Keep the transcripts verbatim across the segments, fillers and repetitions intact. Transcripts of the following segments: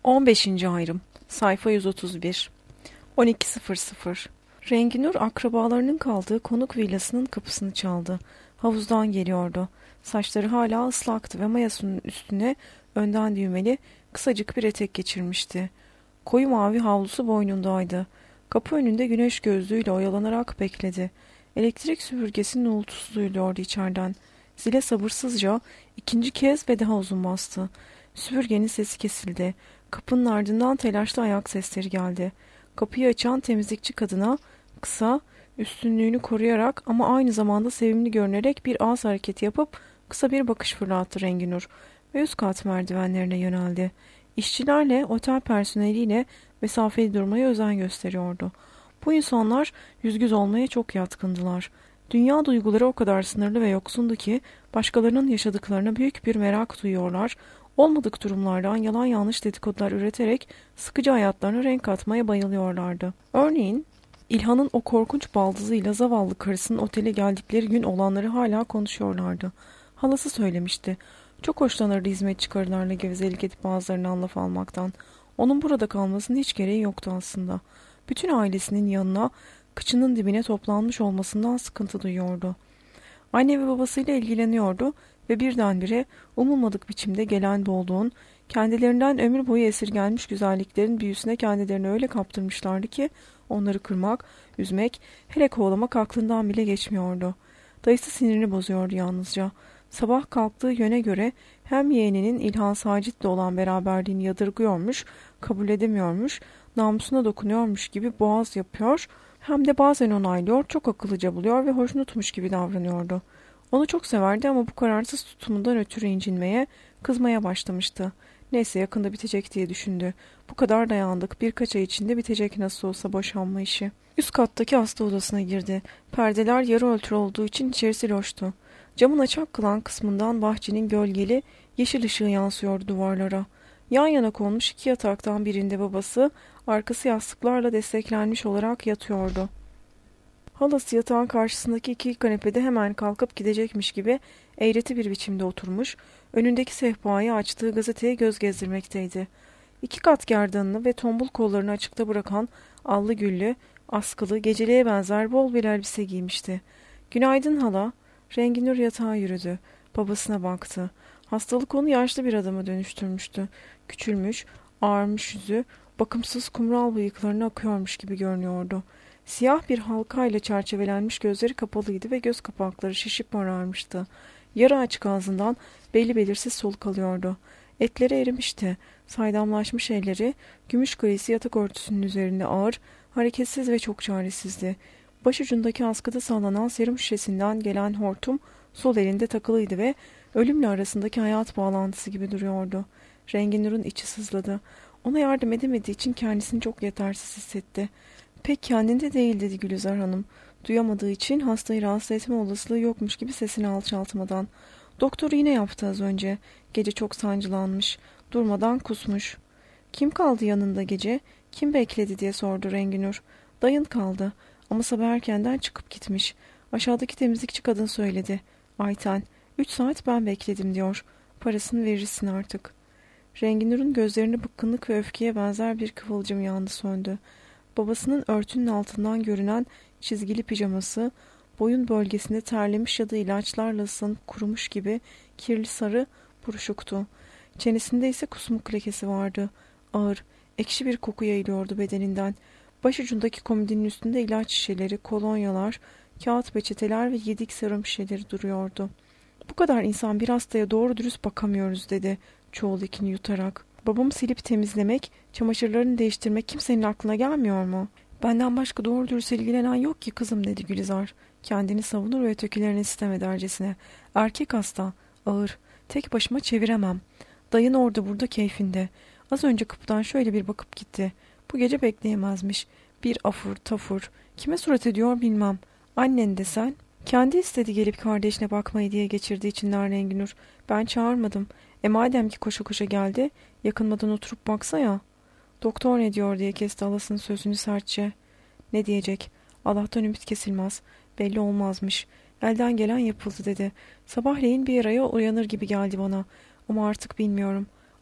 on beşinci ayrım. Sayfa yüz otuz bir. on iki sıfır sıfır. Renginur akrabalarının kaldığı konuk villasının kapısını çaldı. Havuzdan geliyordu. Saçları hala ıslaktı ve mayasının üstüne önden düğmeli kısacık bir etek geçirmişti. Koyu mavi havlusu boynundaydı. Kapı önünde güneş gözlüğüyle oyalanarak bekledi. Elektrik süpürgesinin uğultusu duyuluyordu içeriden. Zile sabırsızca ikinci kez ve daha uzun bastı. Süpürgenin sesi kesildi. Kapının ardından telaşlı ayak sesleri geldi. Kapıyı açan temizlikçi kadına kısa, üstünlüğünü koruyarak ama aynı zamanda sevimli görünerek bir ağız hareketi yapıp kısa bir bakış fırlattı Renginur ve üst kat merdivenlerine yöneldi. İşçilerle, otel personeliyle mesafeli durmaya özen gösteriyordu. Bu insanlar yüz göz olmaya çok yatkındılar. Dünya duyguları o kadar sınırlı ve yoksundu ki başkalarının yaşadıklarına büyük bir merak duyuyorlar, olmadık durumlardan yalan yanlış dedikodular üreterek sıkıcı hayatlarına renk katmaya bayılıyorlardı. Örneğin İlhan'ın o korkunç baldızıyla zavallı karısının otele geldikleri gün olanları hala konuşuyorlardı. Halası söylemişti. Çok hoşlanırdı hizmetçi karılarla gevezelik edip bazılarından laf almaktan. Onun burada kalmasının hiç gereği yoktu aslında. Bütün ailesinin yanına, kıçının dibine toplanmış olmasından sıkıntı duyuyordu. Anne ve babasıyla ilgileniyordu ve birdenbire umulmadık biçimde gelen bolluğun, kendilerinden ömür boyu esirgenmiş güzelliklerin büyüsüne kendilerini öyle kaptırmışlardı ki onları kırmak, üzmek, hele kovalamak aklından bile geçmiyordu. Dayısı sinirini bozuyordu yalnızca. Sabah kalktığı yöne göre hem yeğeninin İlhan Sacit'le olan beraberliğini yadırgıyormuş, kabul edemiyormuş, namusuna dokunuyormuş gibi boğaz yapıyor, hem de bazen onaylıyor, çok akıllıca buluyor ve hoşnutmuş gibi davranıyordu. Onu çok severdi ama bu kararsız tutumundan ötürü incinmeye, kızmaya başlamıştı. Neyse yakında bitecek diye düşündü. Bu kadar dayandık. Birkaç ay içinde bitecek nasıl olsa boşanma işi. Üst kattaki hasta odasına girdi. Perdeler yarı ölçü olduğu için içerisi loştu. Camın açık kalan kısmından bahçenin gölgeli yeşil ışığı yansıyordu duvarlara. Yan yana konmuş iki yataktan birinde babası, arkası yastıklarla desteklenmiş olarak yatıyordu. Halası yatağın karşısındaki iki kanepede hemen kalkıp gidecekmiş gibi eğreti bir biçimde oturmuş, önündeki sehpayı açtığı gazeteye göz gezdirmekteydi. İki kat gerdanını ve tombul kollarını açıkta bırakan allı güllü, askılı, geceliğe benzer bol bir elbise giymişti. "Günaydın hala." Renginur yatağa yürüdü. Babasına baktı. Hastalık onu yaşlı bir adama dönüştürmüştü. Küçülmüş, ağarmış yüzü, bakımsız kumral bıyıklarına akıyormuş gibi görünüyordu. Siyah bir halkayla çerçevelenmiş gözleri kapalıydı ve göz kapakları şişip morarmıştı. Yarı açık ağzından belli belirsiz soluk alıyordu. Etleri erimişti. Saydamlaşmış elleri, gümüş grisi yatak örtüsünün üzerinde ağır, hareketsiz ve çok çaresizdi. Başucundaki askıda sallanan serum şişesinden gelen hortum sol elinde takılıydı ve ölümle arasındaki hayat bağlantısı gibi duruyordu. Renginur'un içi sızladı. Ona yardım edemediği için kendisini çok yetersiz hissetti. "Pek kendinde değil," dedi Gülizar Hanım. Duyamadığı için hastayı rahatsız etme olasılığı yokmuş gibi sesini alçaltmadan. "Doktor iğne yaptı az önce. Gece çok sancılanmış. Durmadan kusmuş." "Kim kaldı yanında gece? Kim bekledi?" diye sordu Renginur. "Dayın kaldı. Ama sabah erkenden çıkıp gitmiş. Aşağıdaki temizlikçi kadın söyledi. Ayten. Üç saat ben bekledim diyor. Parasını verirsin artık." Renginur'un gözlerinde bıkkınlık ve öfkeye benzer bir kıvılcım yandı söndü. Babasının örtünün altından görünen çizgili pijaması, boyun bölgesinde terlemiş ya da ilaçlarla ıslanıp kurumuş gibi kirli sarı buruşuktu. Çenesinde ise kusmuk lekesi vardı. Ağır, ekşi bir koku yayılıyordu bedeninden. Başucundaki komodinin üstünde ilaç şişeleri, kolonyalar, kağıt peçeteler ve yedik serum şişeleri duruyordu. "Bu kadar insan bir hastaya doğru dürüst bakamıyoruz," dedi çoğuldakini yutarak. "Babamı silip temizlemek, çamaşırlarını değiştirmek kimsenin aklına gelmiyor mu?" "Benden başka doğru dürüst ilgilenen yok ki kızım," dedi Gülizar. Kendini savunur ve ötekilerini istem edercesine. "Erkek hasta, ağır, tek başıma çeviremem. Dayın orada burada keyfinde. Az önce kapıdan şöyle bir bakıp gitti. Bu gece bekleyemezmiş. Bir afur tafur. Kime surat ediyor bilmem. Annen de sen." "Kendi istedi gelip kardeşine bakmayı," diye geçirdi içinden Renginur. "Ben çağırmadım. E madem ki koşa koşa geldi, yakınmadan oturup baksa ya." "Doktor ne diyor?" diye kesti halasının sözünü sertçe. "Ne diyecek? Allah'tan ümit kesilmez. Belli olmazmış. Elden gelen yapıldı," dedi. "Sabahleyin bir araya uyanır gibi geldi bana. Ama artık bilmiyorum.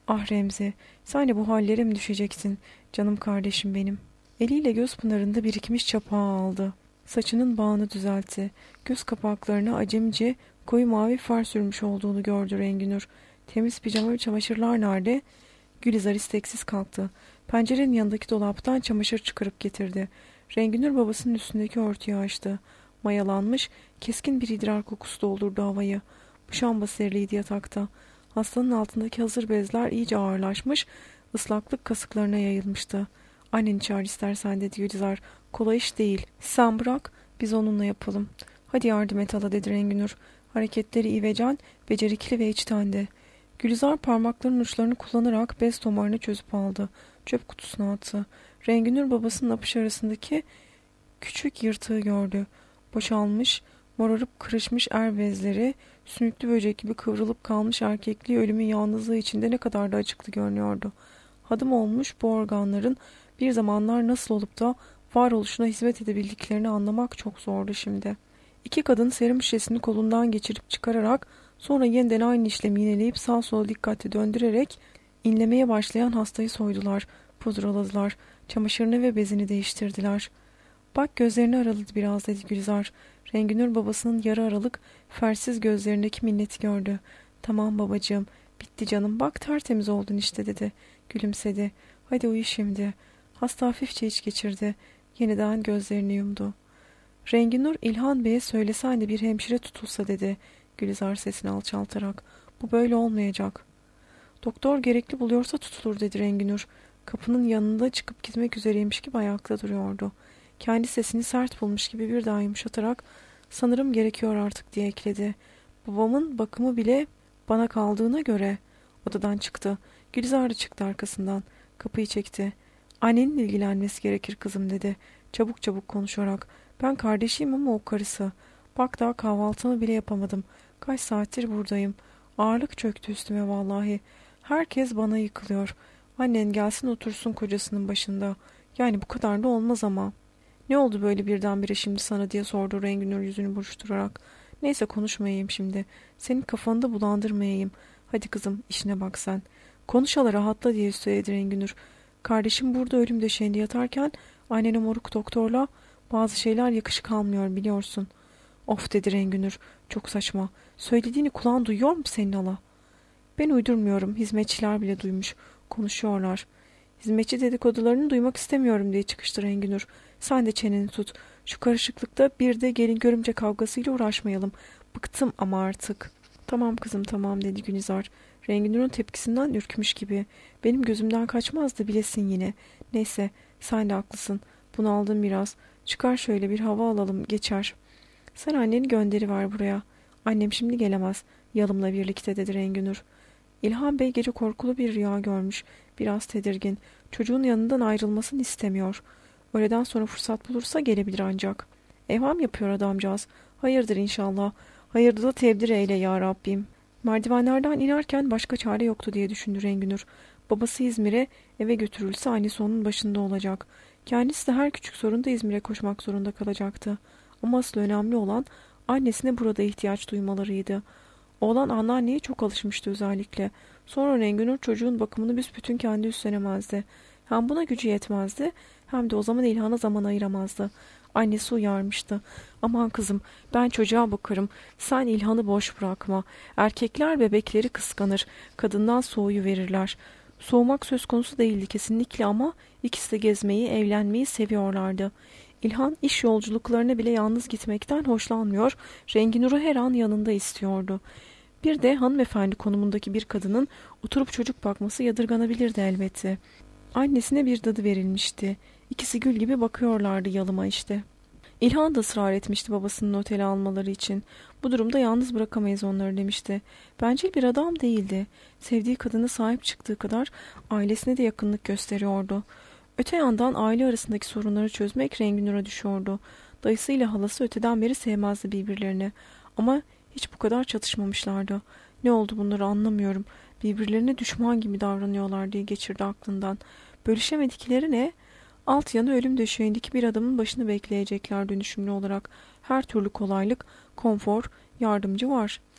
Ah Remzi, sen de bu hallere mi düşeceksin, canım kardeşim benim. Eliyle göz pınarında birikmiş çapağı aldı. Saçının bağını düzeltti. Göz kapaklarına acemice koyu mavi far sürmüş olduğunu gördü Renginur. Temiz pijama ve çamaşırlar nerede? Gülizar isteksiz kalktı. Pencerenin yanındaki dolaptan çamaşır çıkarıp getirdi. Renginur babasının üstündeki örtüyü açtı. Mayalanmış, keskin bir idrar kokusu doldurdu havayı. Muşamba seriliydi yatakta. Hastanın altındaki hazır bezler iyice ağırlaşmış, ıslaklık kasıklarına yayılmıştı. Annen çağır istersen dedi Gülizar. Kolay iş değil. Sen bırak, biz onunla yapalım. Hadi yardım et hala dedi Renginur. Hareketleri ivecen, becerikli ve içtendi. Gülizar parmaklarının uçlarını kullanarak bez tomarını çözüp aldı. Çöp kutusuna attı. Renginur babasının apış arasındaki küçük yırtığı gördü. Boşalmış, morarıp kırışmış er bezleri, sümüklü böcek gibi kıvrılıp kalmış erkekliği ölümün yalnızlığı içinde ne kadar da açıklı görünüyordu. Hadım olmuş bu organların bir zamanlar nasıl olup da varoluşuna hizmet edebildiklerini anlamak çok zordu şimdi. İki kadın serum şişesini kolundan geçirip çıkararak sonra yeniden aynı işlemi yineleyip sağ sola dikkatli döndürerek inlemeye başlayan hastayı soydular, pudraladılar, çamaşırını ve bezini değiştirdiler. Bak gözlerini araladı biraz dedi Gülizar. Renginur babasının yarı aralık, fersiz gözlerindeki minneti gördü. Tamam babacığım, bitti canım, bak tertemiz oldun işte dedi. Gülümsedi. Hadi uyu şimdi. Hasta hafifçe iç geçirdi. Yeniden gözlerini yumdu. Renginur İlhan Bey'e söylesen de bir hemşire tutulsa dedi. Gülizar sesini alçaltarak. Bu böyle olmayacak. Doktor gerekli buluyorsa tutulur dedi Renginur. Kapının yanında çıkıp gitmek üzereymiş gibi ayakta duruyordu. Kendi sesini sert bulmuş gibi bir daha yumuşatarak sanırım gerekiyor artık diye ekledi. Babamın bakımı bile bana kaldığına göre odadan çıktı. Gülizar da çıktı arkasından. Kapıyı çekti. Annenin ilgilenmesi gerekir kızım dedi. Çabuk çabuk konuşarak. Ben kardeşiyim ama o karısı. Bak daha kahvaltımı bile yapamadım. Kaç saattir buradayım. Ağırlık çöktü üstüme vallahi. Herkes bana yıkılıyor. Annen gelsin otursun kocasının başında. Yani bu kadar da olmaz ama. Ne oldu böyle birdenbire şimdi sana diye sordu Renginur yüzünü buruşturarak. Neyse konuşmayayım şimdi. Senin kafanı da bulandırmayayım. Hadi kızım işine bak sen. Konuşala rahatla diye söyledi Renginur. Kardeşim burada ölüm döşeğinde yatarken annene moruk doktorla bazı şeyler yakışık almıyor biliyorsun. Of dedi Renginur. Çok saçma. Söylediğini kulağın duyuyor mu senin hala? Ben uydurmuyorum. Hizmetçiler bile duymuş. Konuşuyorlar. Hizmetçi dedikodularını duymak istemiyorum diye çıkıştı Renginur. Sen de çeneni tut. Şu karışıklıkta bir de gelin görümce kavgasıyla uğraşmayalım. Bıktım ama artık. Tamam kızım tamam dedi Gülizar. Renginur'un tepkisinden ürkmüş gibi. Benim gözümden kaçmazdı bilesin yine. Neyse sen de haklısın. Bunu aldım biraz. Çıkar şöyle bir hava alalım geçer. Sen anneni gönderiver buraya. Annem şimdi gelemez. Yalımla birlikte dedi Renginur. İlhan Bey gece korkulu bir rüya görmüş. Biraz tedirgin. Çocuğun yanından ayrılmasını istemiyor. Öğleden sonra fırsat bulursa gelebilir ancak. Evham yapıyor adamcağız. Hayırdır inşallah. Hayırdır da tebdir eyle ya Rabbim. Merdivenlerden inerken başka çare yoktu diye düşündü Renginur. Babası İzmir'e eve götürülse annesi onun başında olacak. Kendisi de her küçük sorunda İzmir'e koşmak zorunda kalacaktı. Ama asıl önemli olan annesine burada ihtiyaç duymalarıydı. Oğlan anneanneye çok alışmıştı özellikle. Sonra Renginur çocuğun bakımını büsbütün kendi üstlenemezdi. Hem buna gücü yetmezdi hem de o zaman İlhan'a zaman ayıramazdı. Annesi uyarmıştı. Aman kızım ben çocuğa bakarım. Sen İlhan'ı boş bırakma. Erkekler bebekleri kıskanır. Kadından soğuyu verirler. Soğumak söz konusu değildi kesinlikle ama ikisi de gezmeyi, evlenmeyi seviyorlardı. İlhan iş yolculuklarına bile yalnız gitmekten hoşlanmıyor. Renginur'u her an yanında istiyordu. Bir de hanımefendi konumundaki bir kadının oturup çocuk bakması yadırganabilirdi elbette. Annesine bir dadı verilmişti. İkisi gül gibi bakıyorlardı yalıma işte. İlhan da ısrar etmişti babasının otele almaları için. Bu durumda yalnız bırakamayız onları demişti. Bencil bir adam değildi. Sevdiği kadına sahip çıktığı kadar ailesine de yakınlık gösteriyordu. Öte yandan aile arasındaki sorunları çözmek Renginur'a düşüyordu. Dayısıyla halası öteden beri sevmezdi birbirlerini. Ama hiç bu kadar çatışmamışlardı. Ne oldu bunları anlamıyorum. Birbirlerine düşman gibi davranıyorlar diye geçirdi aklından. Bölüşemedikleri ne? Alt yanı ölüm döşeğindeki bir adamın başını bekleyecekler dönüşümlü olarak. Her türlü kolaylık, konfor, yardımcı var.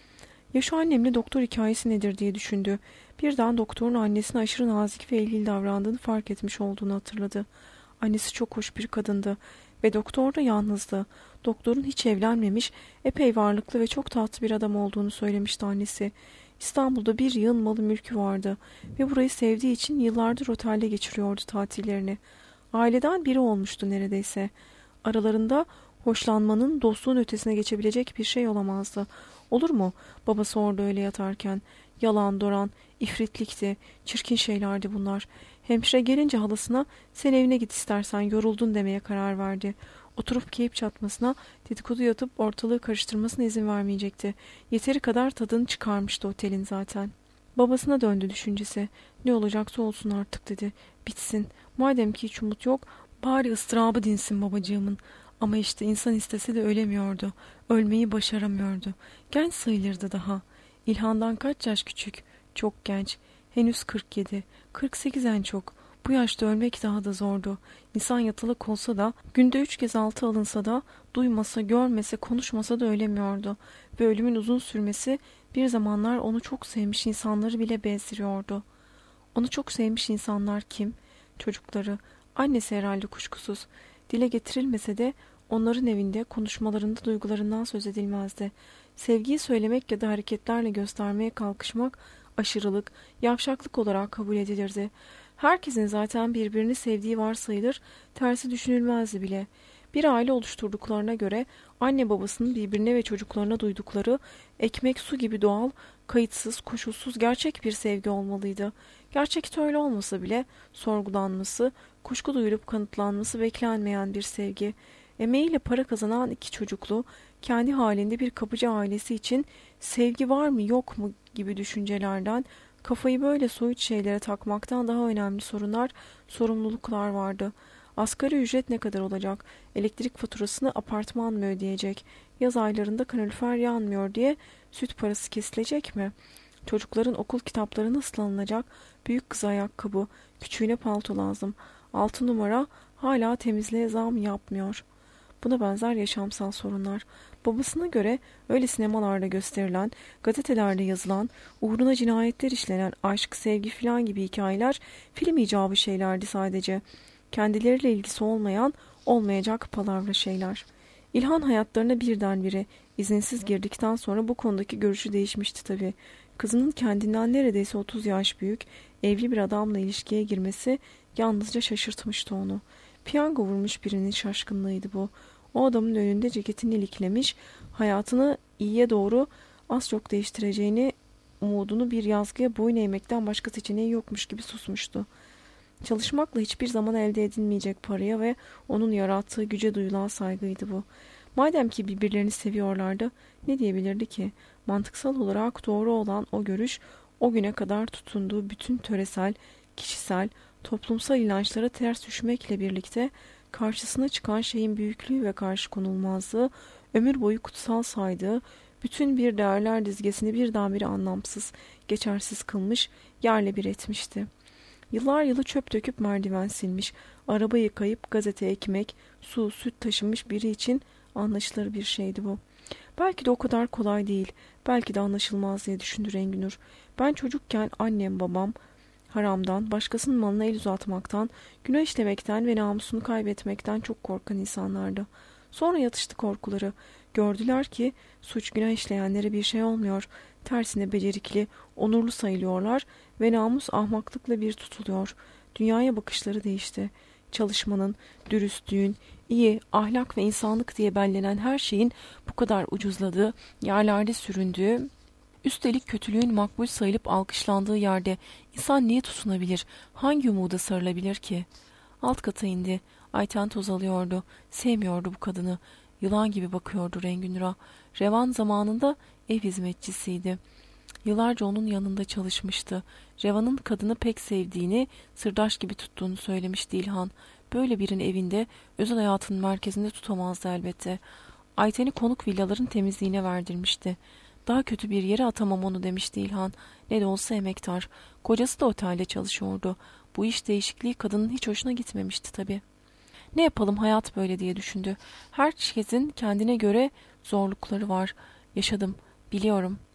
Ya şu annemle doktor hikayesi nedir diye düşündü. Birden doktorun annesine aşırı nazik ve eğil davrandığını fark etmiş olduğunu hatırladı. Annesi çok hoş bir kadındı ve doktor da yalnızdı. Doktorun hiç evlenmemiş, epey varlıklı ve çok tatlı bir adam olduğunu söylemişti annesi. İstanbul'da bir yığın malı mülkü vardı ve burayı sevdiği için yıllardır otelde geçiriyordu tatillerini. Aileden biri olmuştu neredeyse. Aralarında hoşlanmanın dostluğun ötesine geçebilecek bir şey olamazdı. Olur mu? Babası orada öyle yatarken. Yalan, dolan, ifritlikti. Çirkin şeylerdi bunlar. Hemşire gelince halasına sen evine git istersen yoruldun demeye karar verdi. Oturup keyif çatmasına, dedikodu yatıp ortalığı karıştırmasına izin vermeyecekti. Yeteri kadar tadını çıkarmıştı otelin zaten. Babasına döndü düşüncesi. Ne olacaksa olsun artık dedi. Bitsin. Madem ki hiç umut yok, bari ıstırabı dinsin babacığımın. Ama işte insan istese de ölemiyordu. Ölmeyi başaramıyordu. Genç sayılırdı daha. İlhan'dan kaç yaş küçük? Çok genç. Henüz kırk yedi. kırk sekiz en çok. Bu yaşta ölmek daha da zordu. İnsan yatılık olsa da, günde üç kez altı alınsa da, duymasa, görmese, konuşmasa da ölemiyordu. Ve ölümün uzun sürmesi bir zamanlar onu çok sevmiş insanları bile bezdiriyordu. Onu çok sevmiş insanlar kim? Çocukları. Annesi herhalde kuşkusuz. Dile getirilmese de onların evinde konuşmalarında duygularından söz edilmezdi. Sevgiyi söylemek ya da hareketlerle göstermeye kalkışmak aşırılık, yavşaklık olarak kabul edilirdi. Herkesin zaten birbirini sevdiği varsayılır, tersi düşünülmezdi bile. Bir aile oluşturduklarına göre anne babasının birbirine ve çocuklarına duydukları ekmek su gibi doğal, kayıtsız, koşulsuz gerçek bir sevgi olmalıydı. Gerçekte öyle olmasa bile sorgulanması, kuşku duyulup kanıtlanması beklenmeyen bir sevgi. Emeğiyle para kazanan iki çocuklu, kendi halinde bir kapıcı ailesi için sevgi var mı yok mu gibi düşüncelerden, kafayı böyle soyut şeylere takmaktan daha önemli sorunlar, sorumluluklar vardı. Asgari ücret ne kadar olacak? Elektrik faturasını apartman mı ödeyecek? Yaz aylarında kalorifer yanmıyor diye süt parası kesilecek mi? Çocukların okul kitapları nasıl alınacak? Büyük kız ayakkabı, küçüğüne palto lazım. Altı numara hala temizliğe zam yapmıyor. Buna benzer yaşamsal sorunlar. Babasına göre öyle sinemalarda gösterilen, gazetelerde yazılan, uğruna cinayetler işlenen aşk, sevgi filan gibi hikayeler film icabı şeylerdi sadece. Kendileriyle ilgisi olmayan, olmayacak palavra şeyler. İlhan hayatlarına birdenbire izinsiz girdikten sonra bu konudaki görüşü değişmişti tabii. Kızının kendinden neredeyse otuz yaş büyük, evli bir adamla ilişkiye girmesi yalnızca şaşırtmıştı onu. Piyango vurmuş birinin şaşkınlığıydı bu. O adamın önünde ceketini iliklemiş, hayatını iyiye doğru az çok değiştireceğini umudunu bir yazgıya boyun eğmekten başka seçeneği yokmuş gibi susmuştu. Çalışmakla hiçbir zaman elde edilmeyecek paraya ve onun yarattığı güce duyulan saygıydı bu. Madem ki birbirlerini seviyorlardı, ne diyebilirdi ki? Mantıksal olarak doğru olan o görüş, o güne kadar tutunduğu bütün töresel, kişisel, toplumsal inançlara ters düşmekle birlikte karşısına çıkan şeyin büyüklüğü ve karşı konulmazlığı, ömür boyu kutsal saydığı bütün bir değerler dizgesini birdenbire anlamsız, geçersiz kılmış, yerle bir etmişti. Yıllar yılı çöp döküp merdiven silmiş, araba yıkayıp gazete, ekmek, su, süt taşımış biri için anlaşılır bir şeydi bu. Belki de o kadar kolay değil, belki de anlaşılmaz diye düşündü Renginur. Ben çocukken annem babam haramdan, başkasının malına el uzatmaktan, günah işlemekten ve namusunu kaybetmekten çok korkan insanlardı. Sonra yatıştı korkuları. Gördüler ki suç günah işleyenlere bir şey olmuyor. Tersine becerikli, onurlu sayılıyorlar ve namus ahmaklıkla bir tutuluyor. Dünyaya bakışları değişti. Çalışmanın, dürüstlüğün, iyi, ahlak ve insanlık diye bellenen her şeyin bu kadar ucuzladığı, yerlerde süründüğü, üstelik kötülüğün makbul sayılıp alkışlandığı yerde insan niye tutunabilir, hangi umuda sarılabilir ki? Alt kata indi. Ayten toz alıyordu. Sevmiyordu bu kadını. Yılan gibi bakıyordu Rengünür'a. Revan zamanında ev hizmetçisiydi. Yıllarca onun yanında çalışmıştı. Revan'ın kadını pek sevdiğini, sırdaş gibi tuttuğunu söylemişti İlhan. Böyle birinin evinde, özel hayatının merkezinde tutamazdı elbette. Ayten'i konuk villaların temizliğine verdirmişti. Daha kötü bir yere atamam onu demişti İlhan. Ne de olsa emektar. Kocası da otelde çalışıyordu. Bu iş değişikliği kadının hiç hoşuna gitmemişti tabii. Ne yapalım hayat böyle diye düşündü. Herkesin kendine göre zorlukları var. Yaşadım, biliyorum.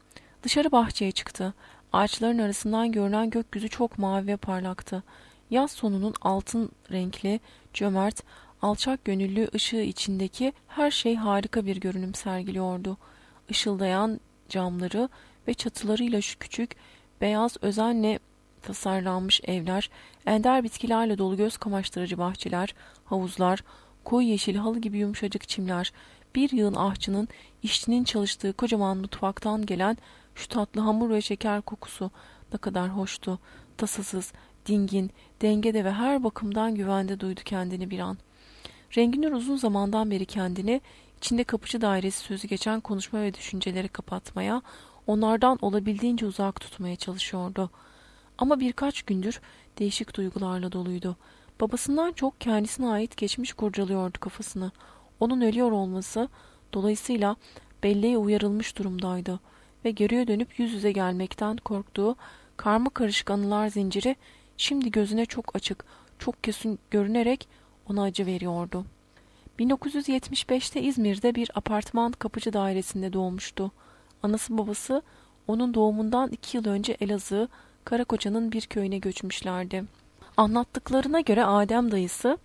Dışarı bahçeye çıktı. Ağaçların arasından görünen gökyüzü çok mavi ve parlaktı. Yaz sonunun altın renkli, cömert, alçak gönüllü ışığı içindeki her şey harika bir görünüm sergiliyordu. Işıldayan camları ve çatılarıyla şu küçük, beyaz özenle tasarlanmış evler, ender bitkilerle dolu göz kamaştırıcı bahçeler, havuzlar, koyu yeşil halı gibi yumuşacık çimler, bir yığın ahçının, işçinin çalıştığı kocaman mutfaktan gelen şu tatlı hamur ve şeker kokusu ne kadar hoştu. Tasasız, dingin, dengede ve her bakımdan güvende duydu kendini bir an. Renginur uzun zamandan beri kendini içinde kapıcı dairesi sözü geçen konuşma ve düşünceleri kapatmaya, onlardan olabildiğince uzak tutmaya çalışıyordu. Ama birkaç gündür değişik duygularla doluydu. Babasından çok kendisine ait geçmiş kurcalıyordu kafasını. Onun ölüyor olması dolayısıyla belleğe uyarılmış durumdaydı ve geriye dönüp yüz yüze gelmekten korktuğu karma karışık anılar zinciri şimdi gözüne çok açık, çok kesin görünerek ona acı veriyordu. bin dokuz yüz yetmiş beşte İzmir'de bir apartman kapıcı dairesinde doğmuştu. Anası babası onun doğumundan iki yıl önce Elazığ, Karakoça'nın bir köyüne göçmüşlerdi. Anlattıklarına göre Adem dayısı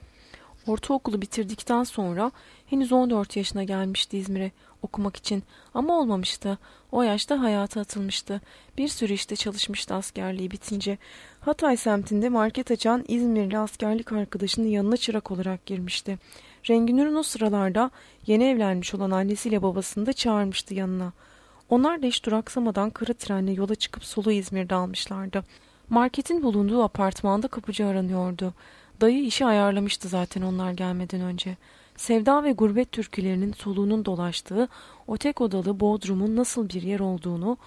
ortaokulu bitirdikten sonra henüz on dört yaşına gelmişti İzmir'e okumak için ama olmamıştı. O yaşta hayata atılmıştı. Bir sürü işte çalışmıştı askerliği bitince. Hatay semtinde market açan İzmirli askerlik arkadaşının yanına çırak olarak girmişti. Renginur'un o sıralarda yeni evlenmiş olan annesiyle babasını da çağırmıştı yanına. Onlar da hiç duraksamadan kara trenle yola çıkıp soluğu İzmir'de almışlardı. Marketin bulunduğu apartmanda kapıcı aranıyordu. Dayı işi ayarlamıştı zaten onlar gelmeden önce. Sevda ve gurbet türkülerinin soluğunun dolaştığı o tek odalı Bodrum'un nasıl bir yer olduğunu,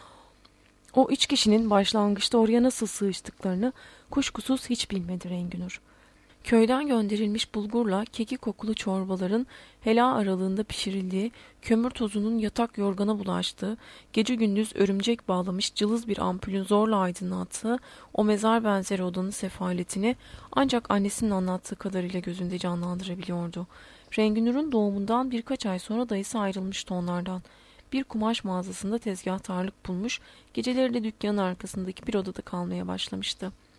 o üç kişinin başlangıçta oraya nasıl sığıştıklarını kuşkusuz hiç bilmedi Renginur. Köyden gönderilmiş bulgurla kekik kokulu çorbaların hela aralığında pişirildiği, kömür tozunun yatak yorgana bulaştığı, gece gündüz örümcek bağlamış cılız bir ampulün zorla aydınlattığı o mezar benzeri odanın sefaletini ancak annesinin anlattığı kadarıyla gözünde canlandırabiliyordu. Renginur'un doğumundan birkaç ay sonra dayısı ayrılmıştı onlardan. Bir kumaş mağazasında tezgahtarlık bulmuş, geceleri de dükkanın arkasındaki bir odada kalmaya başlamıştı.